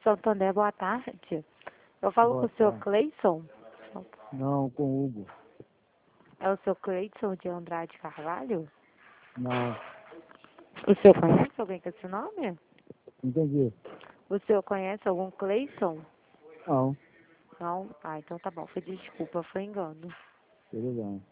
Santander, boa tarde. Eu falo Boa com o senhor tarde. Cleison. Não, com o Hugo. É o senhor Cleison de Andrade Carvalho? Não, O senhor conhece alguém com esse nome? entendi. O senhor conhece algum Cleison? Não, Não? Ah, então tá bom. Foi desculpa, foi engano. tudo bem.